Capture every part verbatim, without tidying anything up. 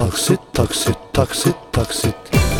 Taksit, taksit, taksit, taksit.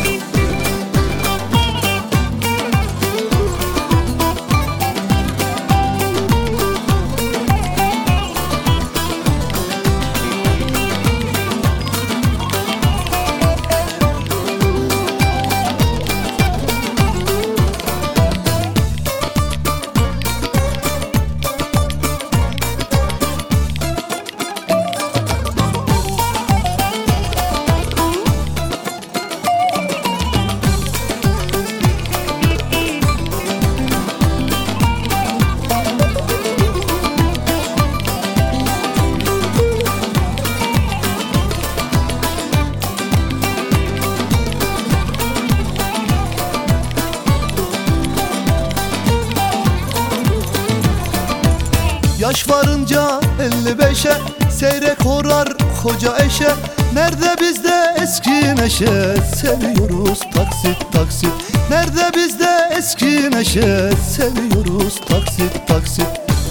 Yaş varınca elli beşe seyrek horar koca eşe. Nerede bizde eski neşe, seviyoruz taksit taksit. Nerede bizde eski neşe, seviyoruz taksit taksit.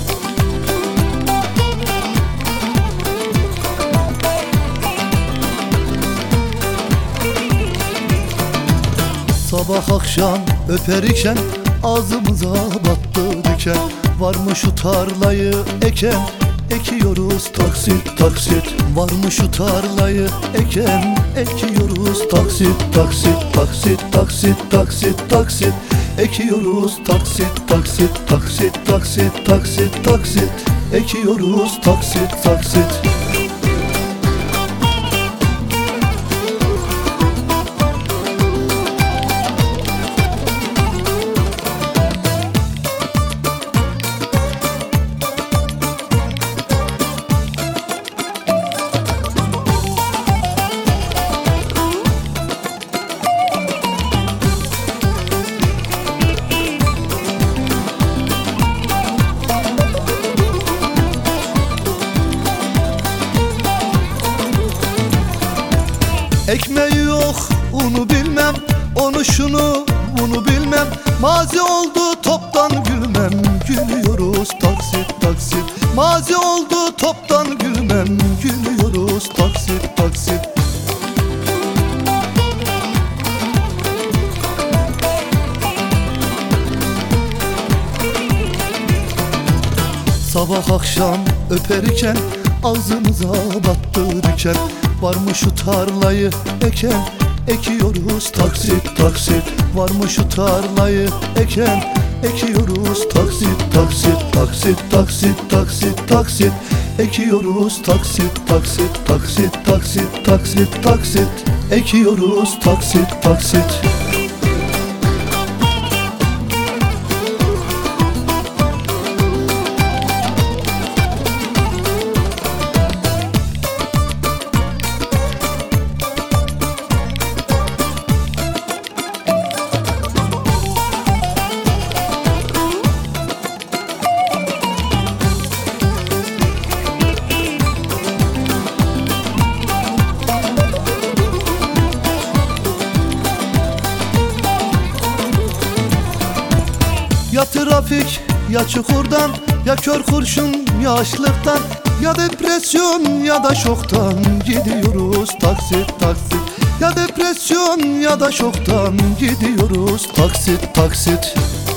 Sabah akşam öperikşen ağzımıza battı diken. Var mı şu tarlayı eken, ekiyoruz taksit taksit. Var mı şu tarlayı eken, ekiyoruz taksit taksit. Taksit taksit taksit taksit, ekiyoruz taksit taksit. Taksit taksit taksit taksit, ekiyoruz taksit taksit. Ekmeği yok unu bilmem, onu şunu bunu bilmem. Mazi oldu toptan gülmem, gülüyoruz taksit taksit. Mazi oldu toptan gülmem, gülüyoruz taksit taksit. Sabah akşam öperken ağzımıza battı diken. Var mı şu tarlayı eken, ekiyoruz taksit taksit. Var mı şu tarlayı eken, ekiyoruz taksit taksit. Taksit taksit taksit taksit, ekiyoruz taksit taksit. Taksit taksit taksit taksit, ekiyoruz taksit taksit. Ya trafik ya çukurdan, ya kör kurşun ya açlıktan, ya depresyon ya da şoktan gidiyoruz taksit taksit. Ya depresyon ya da şoktan gidiyoruz taksit taksit.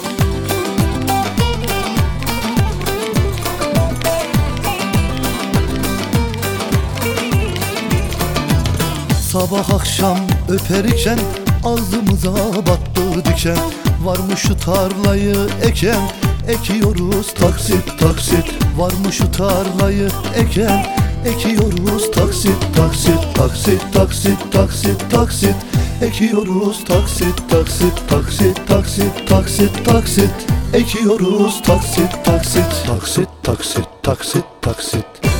Sabah akşam öperken ağzımıza battı diken. Var mı şu tarlayı eken, ekiyoruz taksit taksit. Var mı şu tarlayı eken, ekiyoruz taksit taksit. Taksit taksit taksit taksit, ekiyoruz taksit taksit. Taksit taksit taksit taksit, ekiyoruz taksit taksit. Taksit, taksit, taksit, taksit.